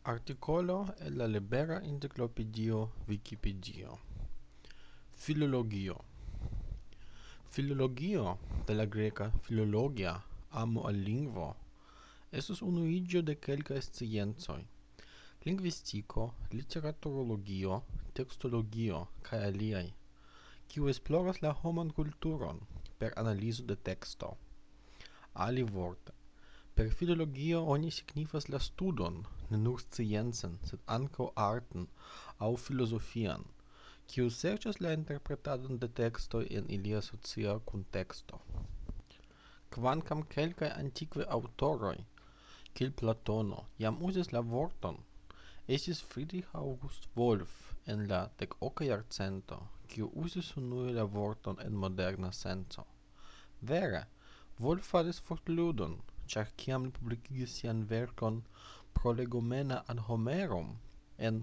Articolo el la Libera Enciclopedio Wikipedio. Filologio. Filologio, de la greca filologia, amo al lingvo, estus unuigio de kelkaj sciencoj: lingvistiko, literaturologio, tekstologio kaj aliaj, kiu esploras la homan kulturon per analizo de teksto. Alivorte, per filologio oni signifas la studon, ne nur sciencen, sed ankaŭ arten aŭ filozofian, kiu serĉas la interpretadon de tekstoj en ilia socia kunteksto. Kvankam kelkaj antikvaj aŭtoroj, kiel Platono, jam uzis la vorton, estis Friedrich August Wolff en la 10. jarcento, kiu uzis unue la vorton en moderna senco. Vere, Wolff faris fortludon, ĉar kiam li publikigis sian verkon Prolegomena ad Homerum en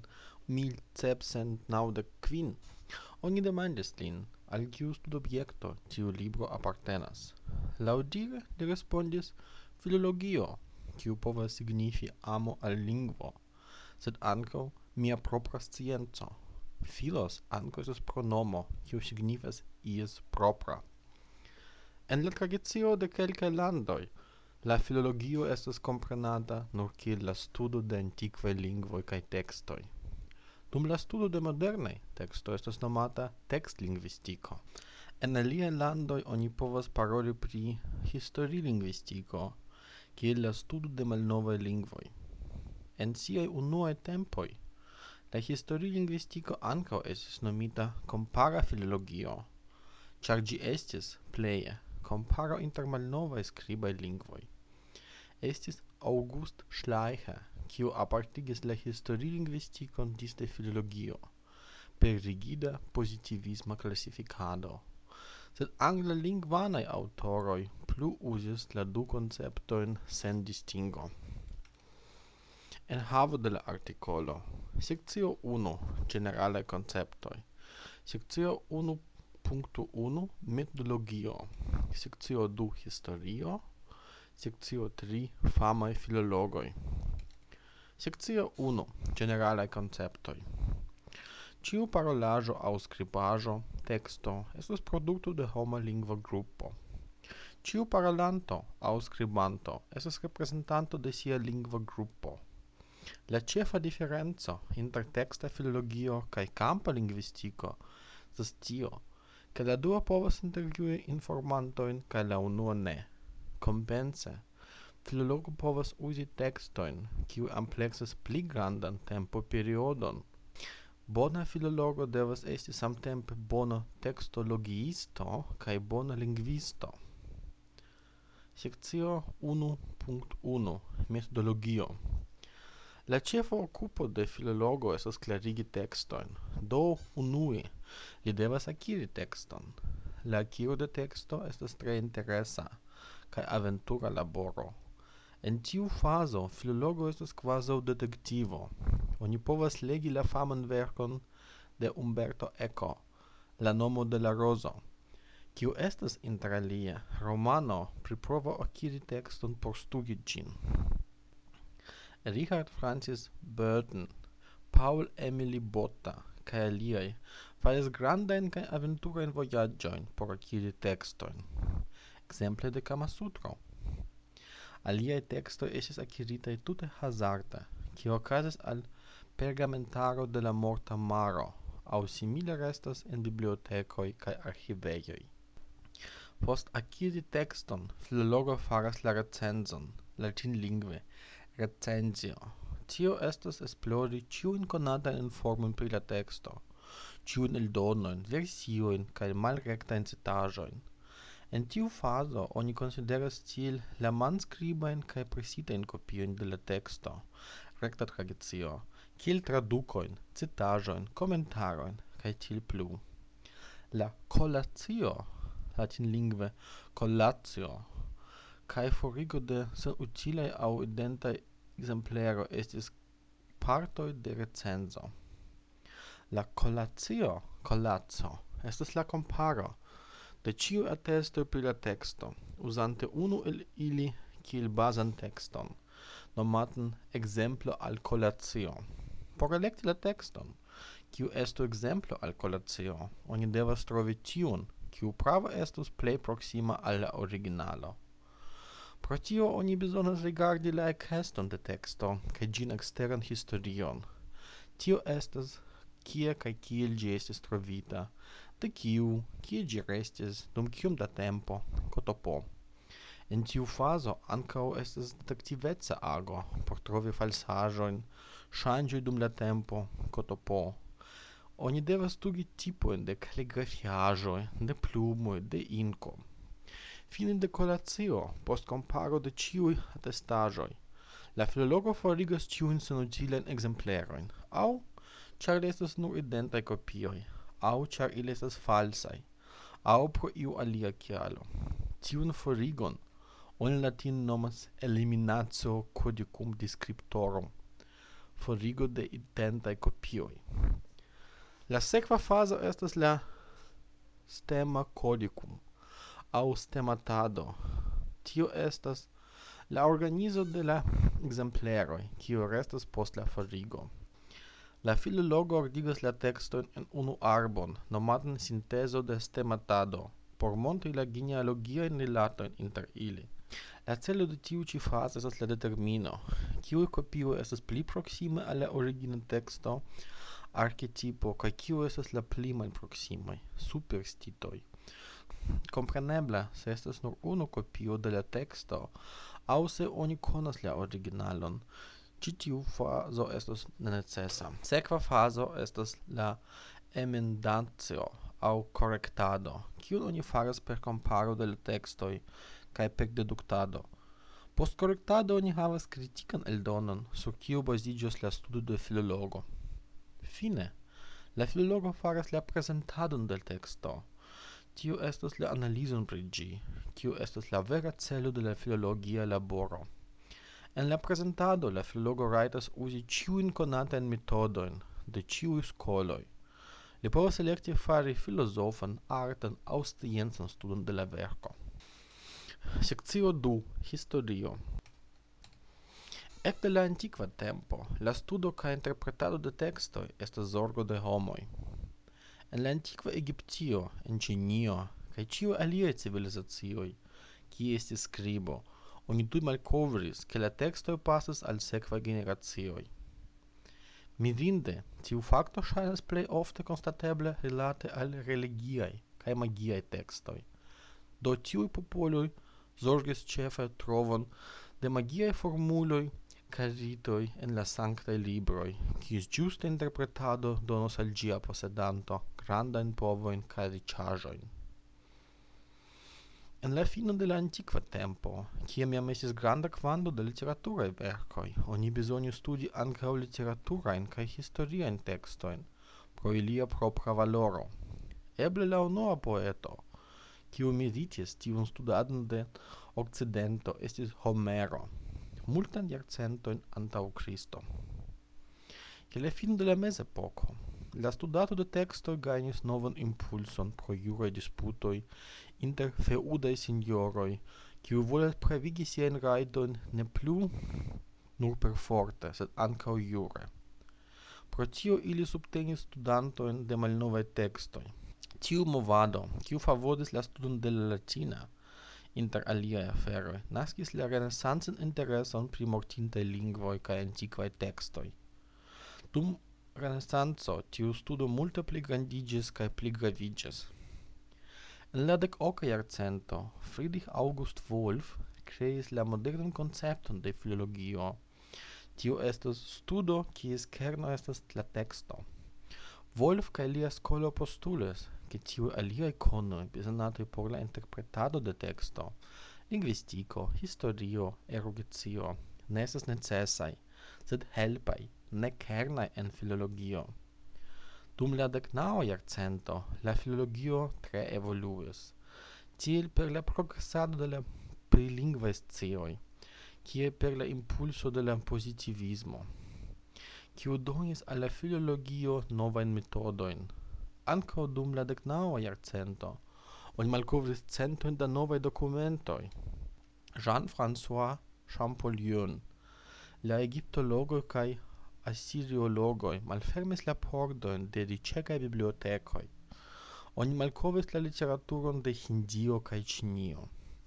1795, oni demandis lin, al kiu studobjekto tiu libro apartenas. Laŭdire li respondis: filologio, kiu povas signifi amo al lingvo, sed ankaŭ mia propra scienco. Filos ankaŭ estas pronomo, kiu signifas ies propra. En la tradicio de kelkaj landoj, la filologio estas komprenata nur kiel la studo de antikvaj lingvoj kaj tekstoj. Dum la studo de modernaj tekstoj estas nomata tekstlingvistiko. En aliaj landoj oni povas paroli pri historilingvistiko, kiel la studo de malnovaj lingvoj. En siaj unuaj tempoj, la historilingvistiko ankaŭ estis nomita kompara filologio, ĉar ĝi estis pleje comparo inter malnovaj skribaj lingvoj. Estis August Schleicher, kiu apartigis la historilingvistikon disde filologio, per rigida pozitivisma klasifikado. Sed anglalingvanaj aŭtoroj plu uzis la du konceptojn sen distingo. Enhavo de la artikolo. Sekcio 1. Generalaj konceptoj. Sekcio 1.1 Metodologio. Sekcio 2 Historio. Sekcio 3 Famaj filologoj. Sekcio 1 Generalaj konceptoj. Ĉiu parolaĵo aŭ skribaĵo, teksto, estas produkto de homa lingva grupo. Ĉiu parolanto aŭ skribanto estas reprezentanto de sia lingva grupo. La ĉefa diferenco inter teksta filologio kaj kampa lingvistiko estas tio, ke la dua povas intervjui informantojn kaj la unua ne. Kompense, filologo povas uzi tekstojn, kiuj ampleksas pli grandan tempoperiodon. Bona filologo devas esti samtempe bona tekstologiisto kaj bona lingvisto. Sekcio 1.1 Metodologio. La ĉefa okupo de filologo estas klarigi tekstojn. Do unue li devas akiri tekston. La akiro de teksto estas tre interesa kaj aventura laboro. En tiu fazo filologo estas kvazaŭ detektivo. Oni povas legi la faman verkon de Umberto Eco, La nomo de la rozo, kiu estas interalie romano pri provo akiri tekston por studi ĝin. Richard Francis Burton, Paul Emily Botta kaj aliaj faris grandajn kaj aventurajn vojaĝojn por akiri tekstojn. Ekzemple de Kamasutro. Aliaj tekstoj estis akiritaj tute hazarde, kio okazis al pergamentaro de la Morta Maro aŭ simile restas en bibliotekoj kaj arĥivejoj. Post akiri tekston, filologo faras la recenzon, latinlingve recenzio. Tio estas esplori ĉiujn konatajn informojn pri la teksto, ĉiujn eldonojn, versiojn kaj malrektajn citaĵojn. En tiu fazo oni konsideras tiel la manskribajn kaj presitajn kopiojn de la teksto, rekta tradicio, kiel tradukojn, citaĵojn, komentarojn kaj tiel plu. La kolacio, latinlingve collatio, kaj forigo de senutilaj aŭ identaj ekzemplero estis partoj de recenzo. La colatio estas la komparo de ĉiuj atestoj pri la teksto, uzante unu el ili kiel bazan tekston, nomatan exemplo al colatio. Por elekti la tekston, kiu estu exemplo al colatio, oni devas trovi tiun, kiu prava estus plej proksima al la originalo. Pro tio oni bezonas rigardi la ekeston de teksto kaj ĝin eksteran historion. Tio estas kie kaj kiel ĝi estis trovita, de kiu, kie ĝi restis, dum kiom da tempo, ktp. En tiu fazo ankaŭ estas detektiveca ago por trovi falsaĵojn, ŝanĝoj dum la tempo, ktp. Oni devas stugi tipojn de kaligrafiaĵoj, de plumoj, de inko. Fine de kolacio, post komparo de ĉiuj atestaĵoj, la filologo forigas ĉiujn senutilajn ekzemplerojn, aŭ ĉar estas nur identaj kopioj, aŭ ĉar ili estas falsaj, aŭ pro iu alia kialo. Tiun forigon oni latine nomas eliminatio codicum descriptorum, forigo de identaj kopioj. La sekva fazo estas la stema codicum, aŭ stematado. Tio estas la organizo de la ekzempleroj, kiu restas post la forigo. La filologo ordigas la tekstojn en unu arbon, nomatan sintezo de stematado, por montri la genealogiajn rilatojn inter ili. La celo de tiu ĉi fazo estas la determino, kiu kopio estas pli proksime al la origina teksto, archetipo, kaj kiu estas la pli malproksimaj, superstitoj. Komprenebla, se estas nur unu kopio de la teksto, aŭ se oni konas la originalon, ĉi tiu fazo estas nenecesa. Sekva fazo estas la emendatio aŭ korektado, kiun oni faras per komparo de la tekstoj kaj per deduktado. Post korektado oni havas kritikan eldonon, sur kiu baziĝos la studo de filologo. Fine, la filologo faras la prezentadon de teksto. Tio estas la analizon pri ĝi, kiu estas la vera celo de la filologia laboro. En la prezentado la filologo rajtas uzi ĉiujn konatajn metodojn de ĉiuj skoloj. Li povas elekti fari filozofan, artan aŭ sciencan studon de la verko. Sekcio 2. Historio. Ekde la antikva tempo, la studo kaj interpretado de tekstoj estas zorgo de homoj. En la antikva Egiptio, en Ĉinio kaj ĉiuj aliaj civilizacioj, kie estis skribo, oni tuj malkovris, ke la tekstoj pasas al sekvaj generacioj. Mirinde, tiu fakto ŝajnas plej ofte konstatebla rilate al religiaj kaj magiaj tekstoj. Do tiuj popoloj zorgis ĉefe trovon de magiaj formuloj kaj ritoj en la sanktaj libroj, kies ĝusta interpretado donos al ĝia posedanto grandajn povojn kaj riĉaĵojn. En la fino de la antikva tempo, kiam jam estis granda kvanto de literaturaj verkoj, oni bezonis studi ankaŭ literaturajn kaj historiajn tekstojn pro ilia propra valoro. Eble la unua poeto, kiu meritis tiun studadon de Okcidento, estis Homero, multajn jarcentojn antaŭ Kristo. Je la fino de la mezepoko, la studado de tekstoj gajnis novan impulson pro juraj disputoj inter feŭdaj sinjoroj, kiuj volas pravigi siajn rajtojn ne plu nur perforte, sed ankaŭ jure. Pro tio ili subtenis studantojn de malnovaj tekstoj. Tiu movado, kiu favoris la studon de la latina, inter aliaj aferoj, naskis la renesancan intereson pri mortintaj lingvoj kaj antikvaj tekstoj. Dum Renesanco tiu studo multe pligrandiĝis kaj pligraviĝis. En la 10. jarcento Friedrich August Wolff kreis la modernan koncepton de filologio. Tio estas studo kies kerno estas la teksto. Wolff kaj lia skolo postulis, ke tiuj aliaj konoj bezonataj por la interpretado de teksto, lingvistiko, historio, erudicio, ne estas necesaj, sed helpaj, ne kernaj en filologio. Dum la 19. jarcento la filologio tre evoluis, tiel per la progresado de la prilingvaj scioj, kie per la impulso de la pozitivismo, kiu donis al la filologio novajn metodojn. Ankaŭ dum la 19. jarcento oni malkovris centojn da novaj dokumentoj. Jean-François Champollion La egiptologoj kaj asiriologoj malfermis la pordojn de riĉegaj bibliotekoj. Oni malkovris la literaturon de Hindio kaj Ĉinio.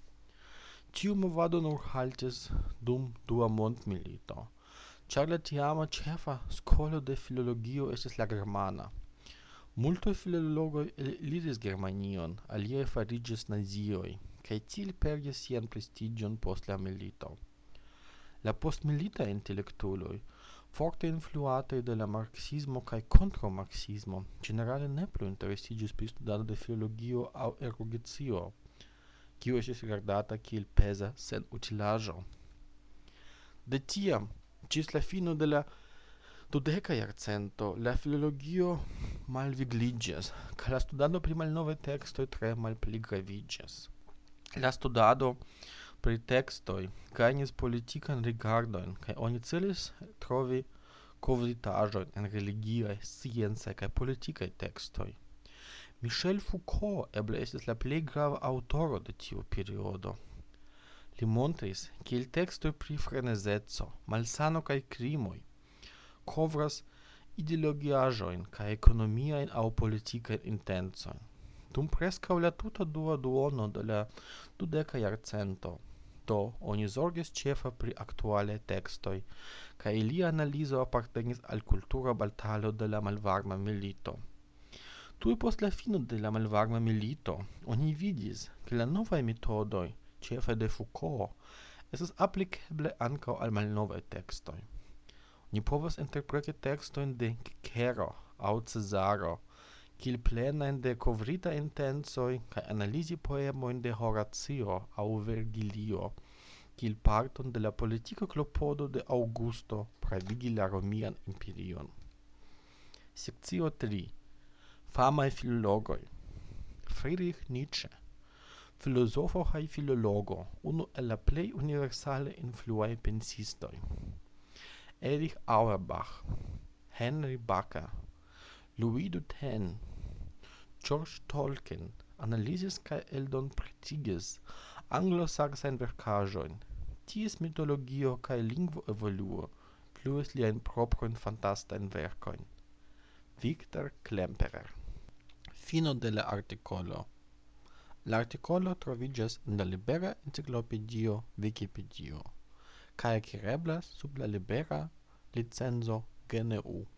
Tiu movado nur haltis dum Dua mondmilito, ĉar la tiama ĉefa skolo de filologio estis la germana. Multaj filologoj eliris Germanion, aliaj fariĝis nazioj, kaj tiel perdis sian prestiĝon post la milito. La postmilitaj intelektuloj, forte influataj de la marksismo kaj kontraŭmarksismo, ĝenerale ne plu interesiĝis pri studado de filologio aŭ erudicio, kiu estis rigardata kiel peza senutilaĵo. De tiam ĝis la fino de la 20. jarcento la filologio malvigliĝis, kaj la studado pri malnovaj tekstoj tre malpligraviĝis. La studado pri tekstoj gajnis politikan rigardon, kaj oni celis trovi kovritaĵojn en religiaj, sciencaj kaj politikaj tekstoj. Michel Foucault eble estis la plej grava aŭtoro de tiu periodo. Li montris, kiel tekstoj pri frenezeco, malsano kaj krimoj kovras ideologiaĵojn kaj ekonomiajn aŭ politikajn intencojn. Dum preskaŭ la tuta dua duono de la 20. jarcento, do oni zorgis ĉefe pri aktualaj tekstoj, kaj ilia analizo apartenis al kultura batalo de la malvarma milito. Tuj post la fino de la malvarma milito, oni vidis, ke la novaj metodoj, ĉefe de Foucault, estas aplikeble ankaŭ al malnovaj tekstoj. Ni povas interpreti tekstojn de Cicero aŭ Cezaro kiel plenajn de kovrita intencoj kaj analizi poemojn de Horacio aŭ Vergilio kiel parton de la politika klopodo de Augusto pravigi la Romian Imperion. Sekcio 3. Famaj filologoj. Friedrich Nietzsche, filozofo kaj filologo, unu el la plej universale influaj pensistoj. Erich Auerbach, Henry Barker, Louis Dutain, George Tolkien analizis kaj eldonpretigis anglosaksajn verkaĵojn. Ties mitologio kaj lingvoevoluo pluis liajn proprajn fantastajn verkojn. Victor Klemperer. Fino de la artikolo. La artikolo troviĝas en la Libera Enciklopedio Vikipedio kaj akireblas sub la libera licenco GNU.